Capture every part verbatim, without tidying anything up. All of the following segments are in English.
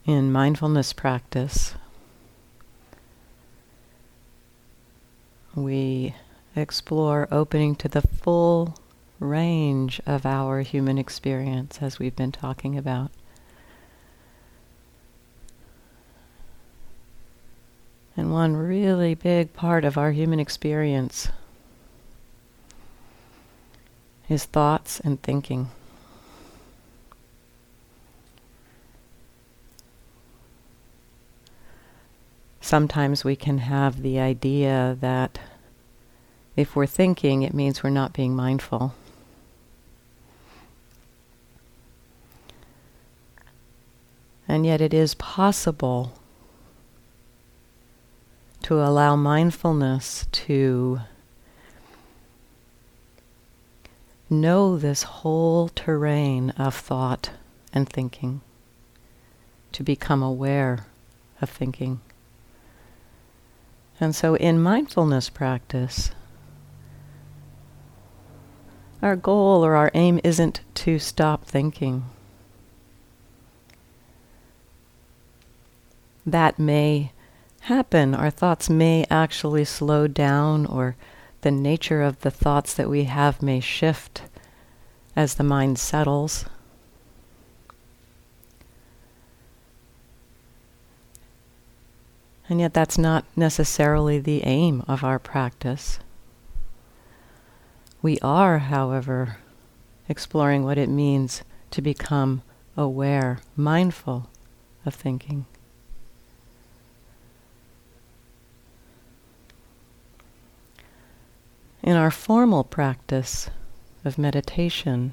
In mindfulness practice, we explore opening to the full range of our human experience, as we've been talking about. And one really big part of our human experience is thoughts and thinking. Sometimes we can have the idea that if we're thinking, it means we're not being mindful. And yet it is possible to allow mindfulness to know this whole terrain of thought and thinking, to become aware of thinking. And so in mindfulness practice, our goal or our aim isn't to stop thinking. That may happen. Our thoughts may actually slow down, or the nature of the thoughts that we have may shift as the mind settles. And yet that's not necessarily the aim of our practice. We are, however, exploring what it means to become aware, mindful of thinking. In our formal practice of meditation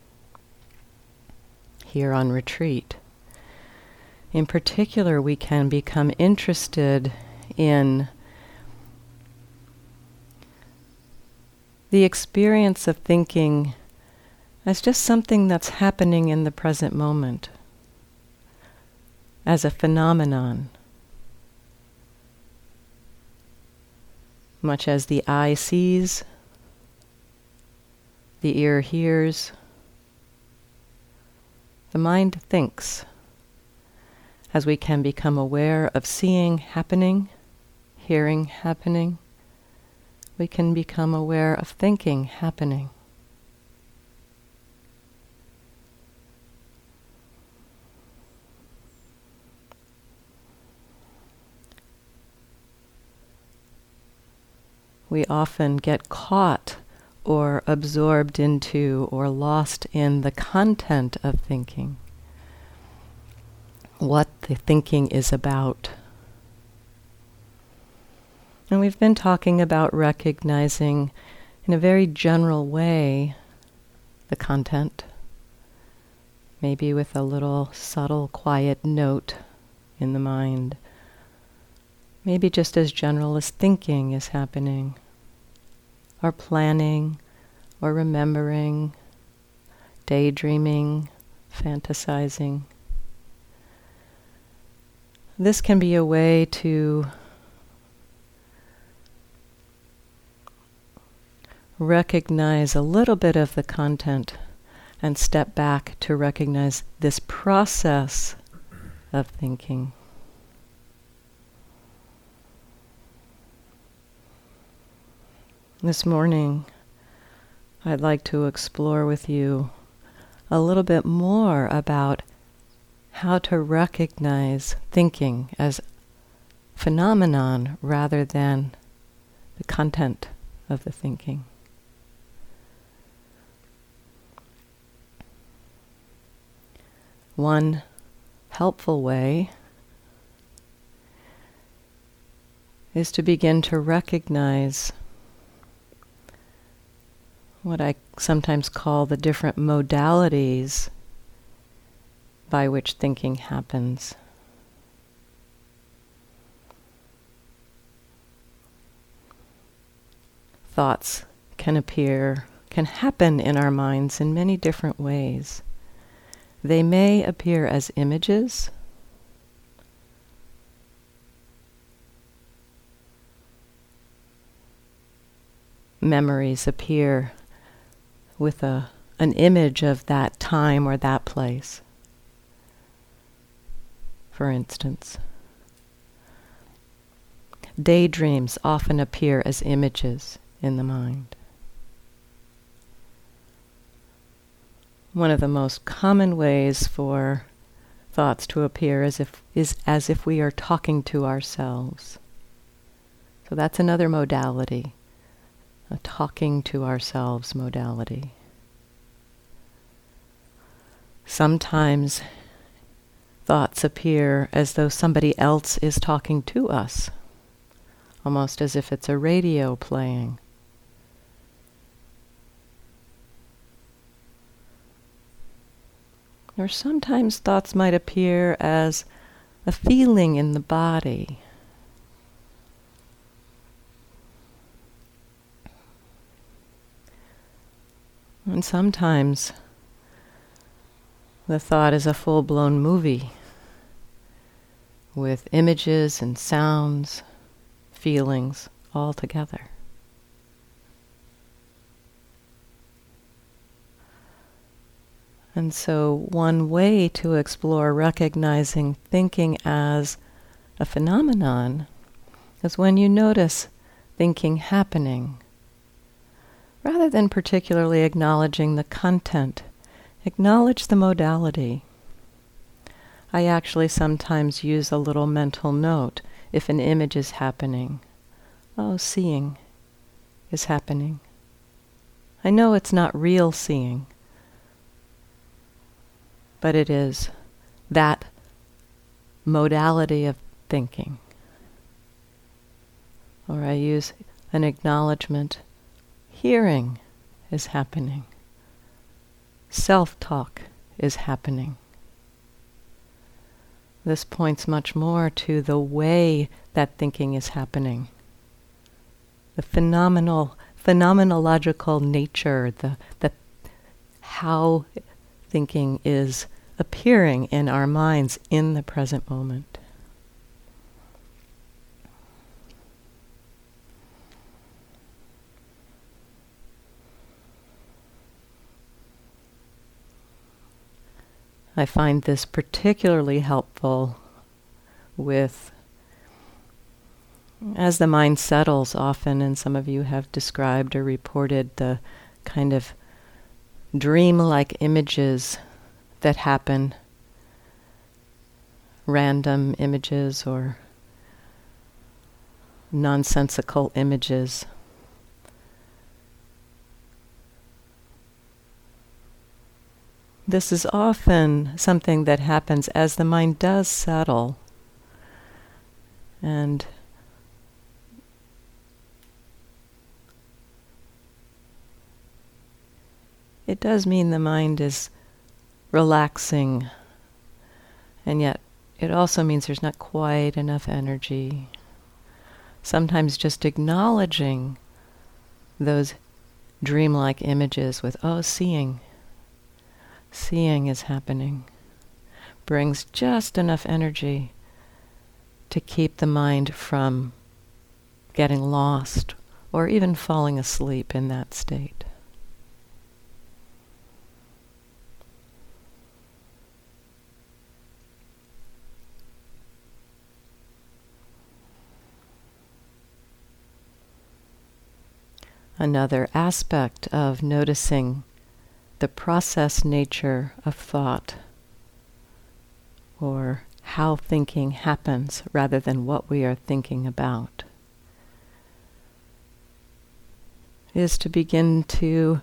here on retreat, in particular, we can become interested in the experience of thinking as just something that's happening in the present moment, as a phenomenon. Much as the eye sees, the ear hears, the mind thinks. As we can become aware of seeing happening, hearing happening, we can become aware of thinking happening. We often get caught or absorbed into or lost in the content of thinking, what the thinking is about. And we've been talking about recognizing in a very general way the content, maybe with a little subtle, quiet note in the mind, maybe just as general as thinking is happening, or planning, or remembering, daydreaming, fantasizing. This can be a way to recognize a little bit of the content and step back to recognize this process of thinking. This morning, I'd like to explore with you a little bit more about how to recognize thinking as phenomenon rather than the content of the thinking. One helpful way is to begin to recognize what I sometimes call the different modalities by which thinking happens. Thoughts can appear, can happen in our minds in many different ways. They may appear as images. Memories appear with a, an image of that time or that place. for instance. Daydreams often appear as images in the mind. One of the most common ways for thoughts to appear as if, is as if we are talking to ourselves. So that's another modality, a talking to ourselves modality. Sometimes thoughts appear as though somebody else is talking to us, almost as if it's a radio playing. Or sometimes thoughts might appear as a feeling in the body. And sometimes the thought is a full-blown movie with images and sounds, feelings all together. And so one way to explore recognizing thinking as a phenomenon is when you notice thinking happening. Rather than particularly acknowledging the content, acknowledge the modality. I actually sometimes use a little mental note if an image is happening. Oh, seeing is happening. I know it's not real seeing, but it is that modality of thinking. Or I use an acknowledgement. Hearing is happening. Self-talk is happening. This points much more to the way that thinking is happening. The phenomenal, phenomenological nature, the, the how thinking is appearing in our minds in the present moment. I find this particularly helpful with, as the mind settles often, and some of you have described or reported the kind of dream-like images that happen, random images or nonsensical images. This is often something that happens as the mind does settle, and it does mean the mind is relaxing, and yet it also means there's not quite enough energy. Sometimes just acknowledging those dreamlike images with, oh, seeing. Seeing is happening, brings just enough energy to keep the mind from getting lost or even falling asleep in that state. Another aspect of noticing the process nature of thought, or how thinking happens rather than what we are thinking about, is to begin to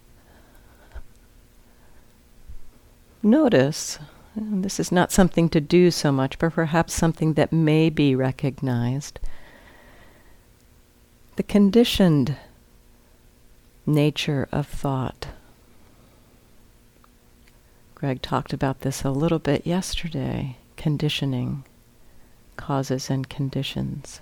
notice, and this is not something to do so much, but perhaps something that may be recognized, the conditioned nature of thought. Greg talked about this a little bit yesterday, conditioning, causes and conditions.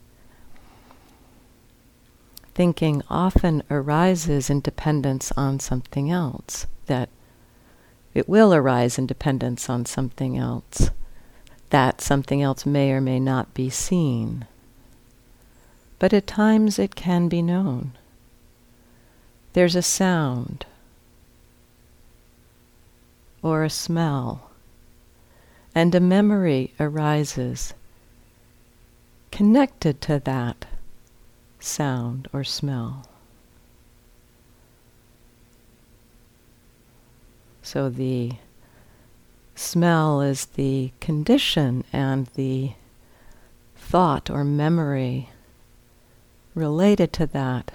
Thinking often arises in dependence on something else, that it will arise in dependence on something else, that something else may or may not be seen. But at times it can be known. There's a sound or a smell, and a memory arises connected to that sound or smell. So the smell is the condition, and the thought or memory related to that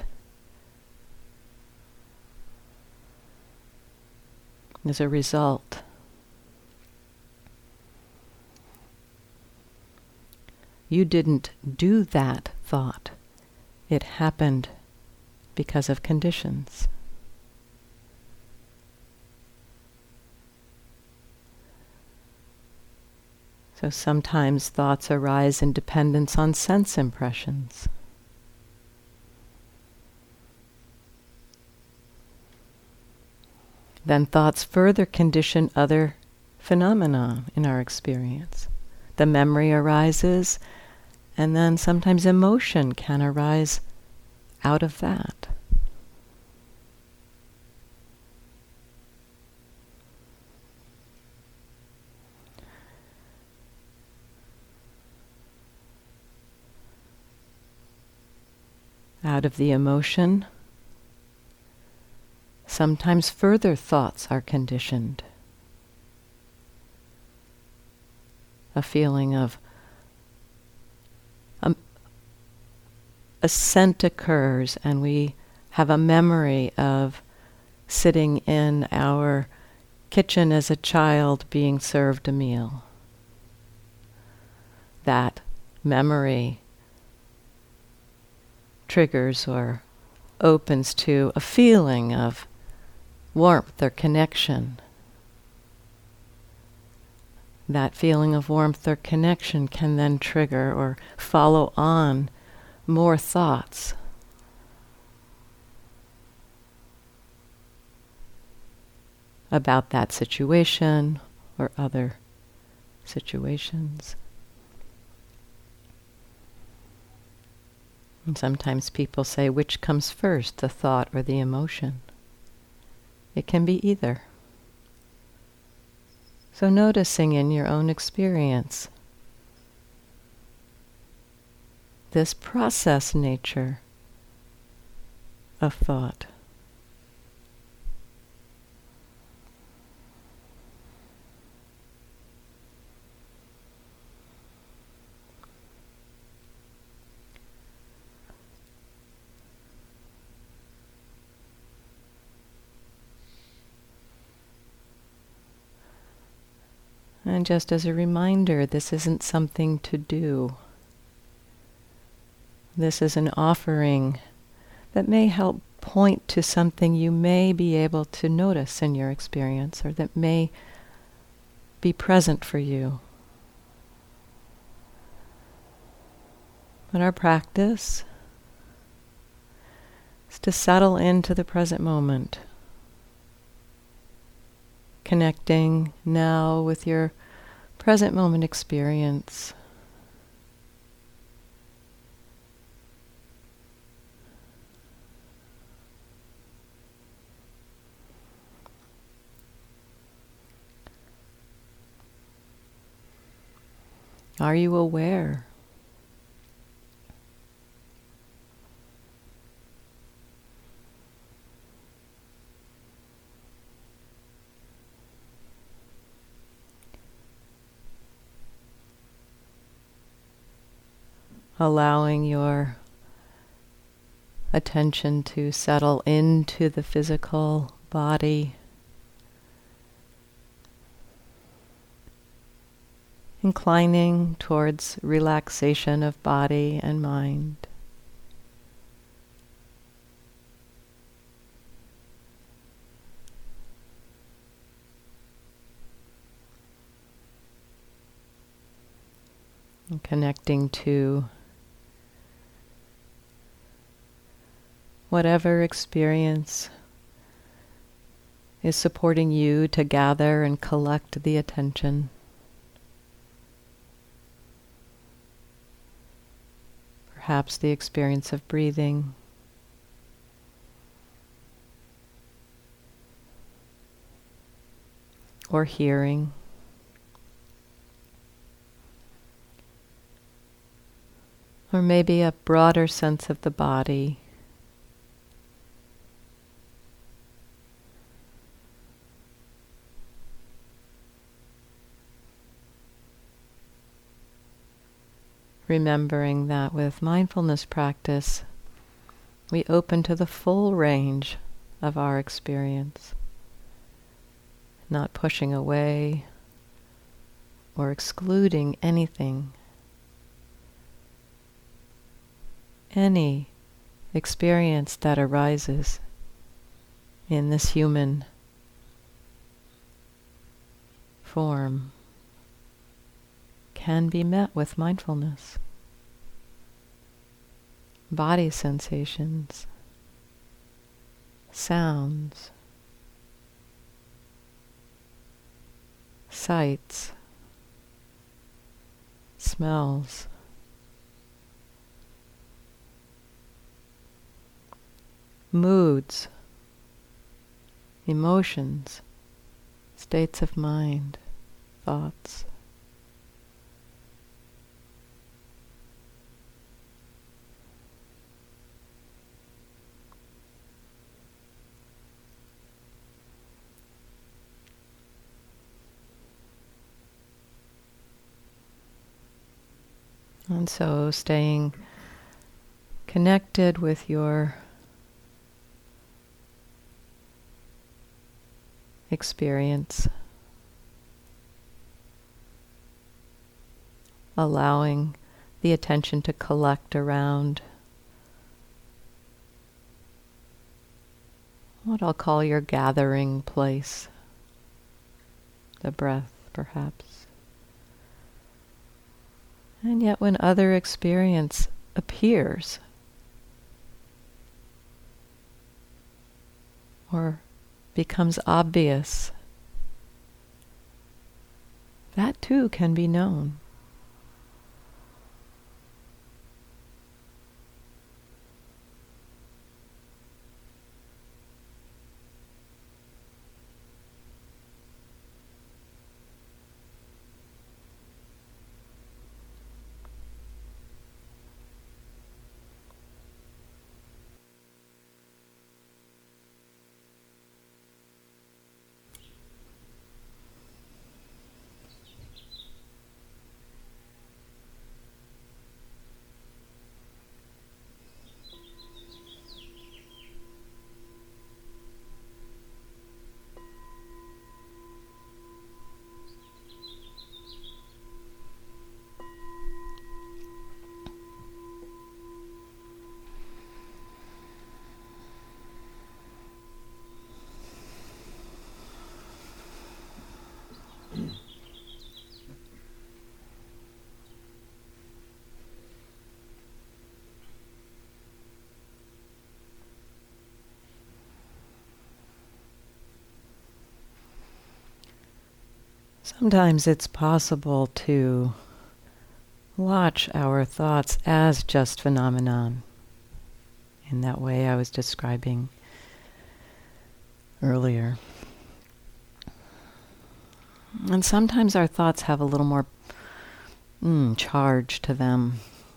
is a result. You didn't do that thought. It happened because of conditions. So sometimes thoughts arise in dependence on sense impressions. Then thoughts further condition other phenomena in our experience. The memory arises, and then sometimes emotion can arise out of that. Out of the emotion, sometimes further thoughts are conditioned. A feeling of um, a scent occurs, and we have a memory of sitting in our kitchen as a child being served a meal. That memory triggers or opens to a feeling of warmth or connection. That feeling of warmth or connection can then trigger or follow on more thoughts. About that situation or other situations. And sometimes people say, which comes first, the thought or the emotion? It can be either. So noticing in your own experience this process nature of thought. And just as a reminder, this isn't something to do. This is an offering that may help point to something you may be able to notice in your experience, or that may be present for you. But our practice is to settle into the present moment, connecting now with your present moment experience. Are you aware? Allowing your attention to settle into the physical body, inclining towards relaxation of body and mind. And connecting to whatever experience is supporting you to gather and collect the attention. Perhaps the experience of breathing, or hearing, or maybe a broader sense of the body. Remembering that with mindfulness practice, we open to the full range of our experience, not pushing away or excluding anything. Any experience that arises in this human form can be met with mindfulness. Body sensations, sounds, sights, smells, moods, emotions, states of mind, thoughts. And so staying connected with your experience, allowing the attention to collect around what I'll call your gathering place, the breath perhaps. And yet when other experience appears, or becomes obvious, that too can be known. Sometimes it's possible to watch our thoughts as just phenomenon, in that way I was describing earlier. And sometimes our thoughts have a little more mm, charge to them.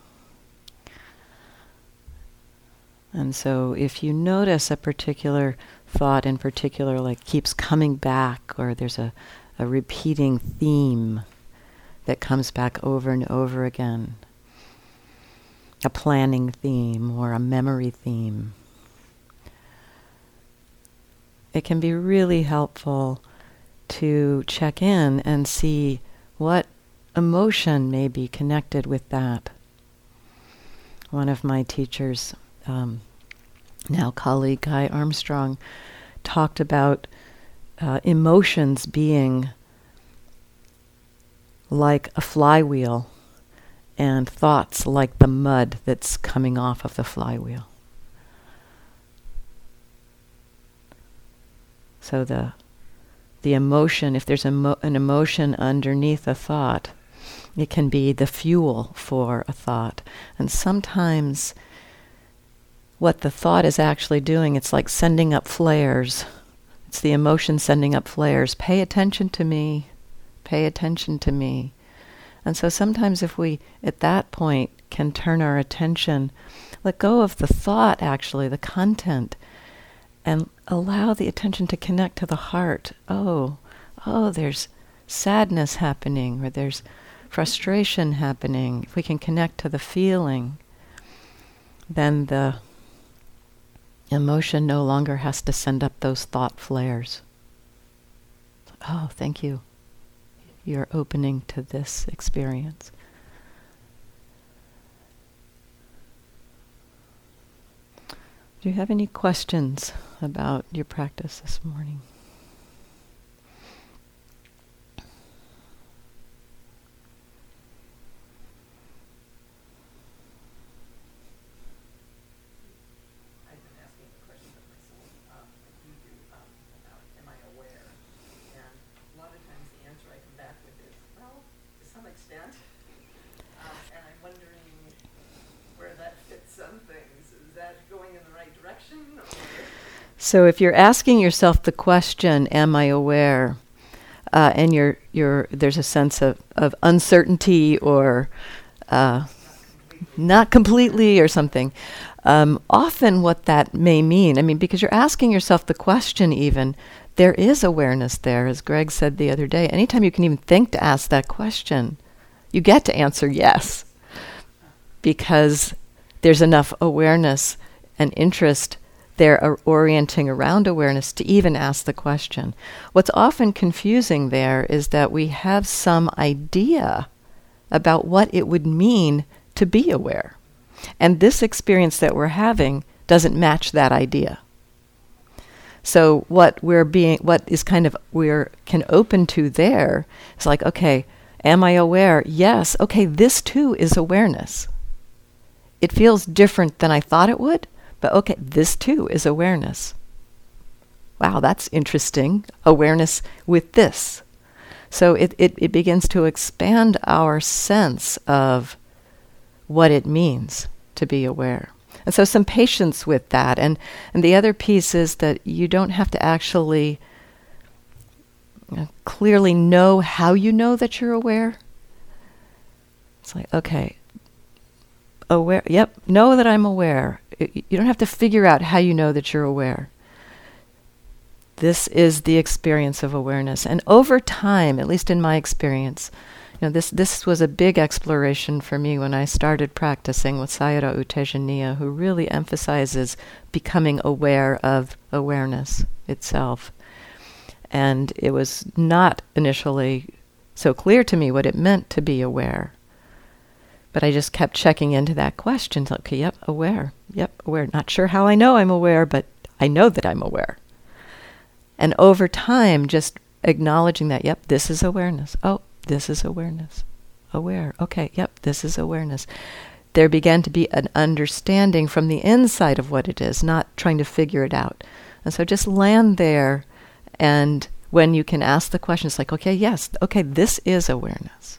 And so if you notice a particular thought in particular, like keeps coming back, or there's a a repeating theme that comes back over and over again, a planning theme or a memory theme, it can be really helpful to check in and see what emotion may be connected with that. One of my teachers, um, now colleague Guy Armstrong, talked about Uh, emotions being like a flywheel and thoughts like the mud that's coming off of the flywheel. So the the emotion, if there's a mo- an emotion underneath a thought, it can be the fuel for a thought. And sometimes what the thought is actually doing, it's like sending up flares. It's the emotion sending up flares. Pay attention to me. Pay attention to me. And so sometimes if we, at that point, can turn our attention, let go of the thought, actually, the content, and allow the attention to connect to the heart. Oh, oh, there's sadness happening, or there's frustration happening. If we can connect to the feeling, then the emotion no longer has to send up those thought flares. Oh, thank you. You're opening to this experience. Do you have any questions about your practice this morning? I've been asking the question of myself, um, like you do, um, about am I aware? And a lot of times the answer I come back with is, well, to some extent. Um, and I'm wondering where that fits some things. Is that going in the right direction? Or? So if you're asking yourself the question, am I aware? Uh, and you're, you're, there's a sense of, of uncertainty or uh, not completely or something. Um, often what that may mean, I mean, because you're asking yourself the question even, there is awareness there, as Greg said the other day. Anytime you can even think to ask that question, you get to answer yes, because there's enough awareness and interest there are orienting around awareness to even ask the question. What's often confusing there is that we have some idea about what it would mean to be aware. And this experience that we're having doesn't match that idea. So what we're being, what is kind of, we're can open to there is like, okay, am I aware? Yes. Okay, this too is awareness. It feels different than I thought it would, but okay, this too is awareness. Wow, that's interesting. Awareness with this. So it, it, it begins to expand our sense of what it means to be aware. And so some patience with that. And, and the other piece is that you don't have to actually you know, clearly know how you know that you're aware. It's like, okay, aware, yep, know that I'm aware. It, you don't have to figure out how you know that you're aware. This is the experience of awareness. And over time, at least in my experience, you know, this, this was a big exploration for me when I started practicing with Sayadaw U Tejaniya, who really emphasizes becoming aware of awareness itself. And it was not initially so clear to me what it meant to be aware. But I just kept checking into that question. So, okay, yep, aware. Yep, aware. Not sure how I know I'm aware, but I know that I'm aware. And over time, just acknowledging that, yep, this is awareness. Oh, this is awareness. Aware. Okay, yep, this is awareness. There began to be an understanding from the inside of what it is, not trying to figure it out. And so just land there, and when you can ask the question, it's like, okay, yes, okay, this is awareness.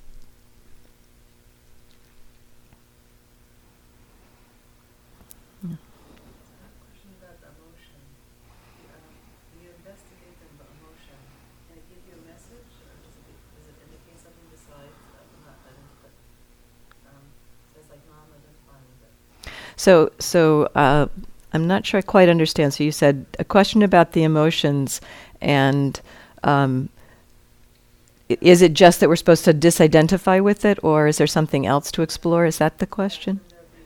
So, so uh, I'm not sure I quite understand. So you said a question about the emotions, and um, i- is it just that we're supposed to disidentify with it, or is there something else to explore? Is that the question?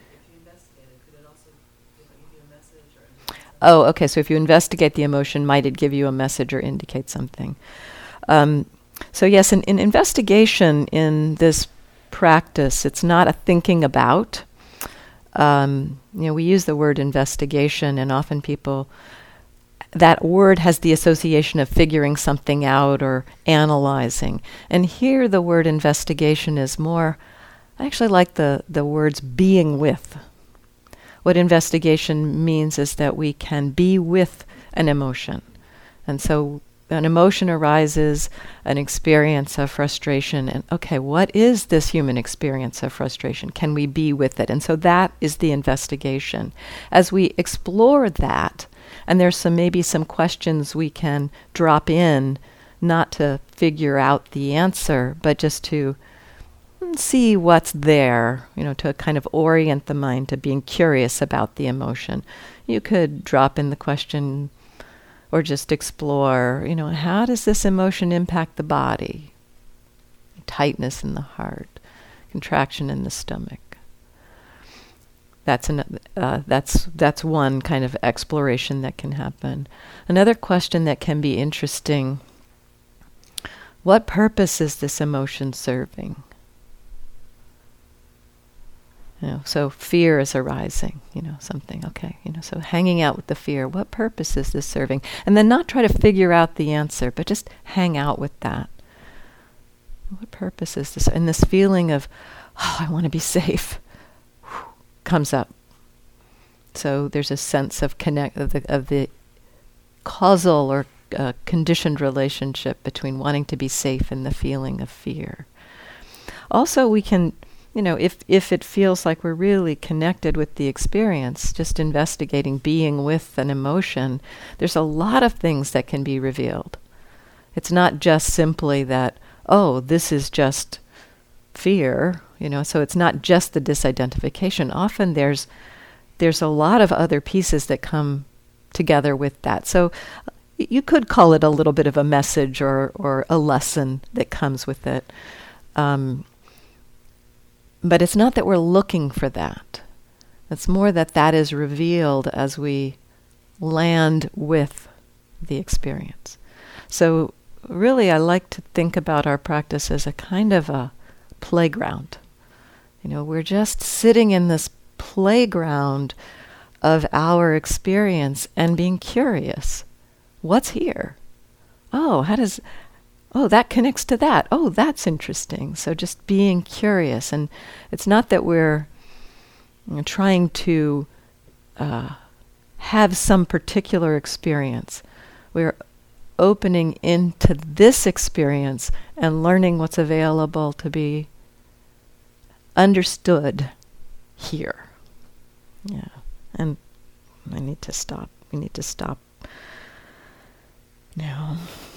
Oh, okay. So if you investigate the emotion, might it give you a message or indicate something? Um, so yes, in, in investigation in this practice, it's not a thinking about. Um, you know, we use the word investigation, and often people, that word has the association of figuring something out or analyzing. And here the word investigation is more, I actually like the, the words being with. What investigation means is that we can be with an emotion. And so an emotion arises, an experience of frustration, and okay, what is this human experience of frustration? Can we be with it? And so that is the investigation. As we explore that, and there's some maybe some questions we can drop in, not to figure out the answer, but just to and see what's there, you know, to kind of orient the mind to being curious about the emotion. You could drop in the question or just explore, you know, how does this emotion impact the body? Tightness in the heart, contraction in the stomach. That's an, uh, that's that's one kind of exploration that can happen. Another question that can be interesting: what purpose is this emotion serving? You know, so fear is arising, you know, something, okay, you know, so hanging out with the fear, what purpose is this serving? And then not try to figure out the answer, but just hang out with that. What purpose is this? And this feeling of, oh, I want to be safe, whew, comes up. So there's a sense of connect of the, of the causal or uh, conditioned relationship between wanting to be safe and the feeling of fear. Also, we can, you know, if if it feels like we're really connected with the experience, just investigating being with an emotion, there's a lot of things that can be revealed. It's not just simply that, oh, this is just fear, you know, so it's not just the disidentification. Often there's there's a lot of other pieces that come together with that. So y- you could call it a little bit of a message or, or a lesson that comes with it. Um, but it's not that we're looking for that. It's more that that is revealed as we land with the experience. So really, I like to think about our practice as a kind of a playground. You know, we're just sitting in this playground of our experience and being curious. What's here? Oh, how does, oh, that connects to that. Oh, that's interesting. So just being curious. And it's not that we're, you know, trying to uh, have some particular experience. We're opening into this experience and learning what's available to be understood here. Yeah. And I need to stop. We need to stop now.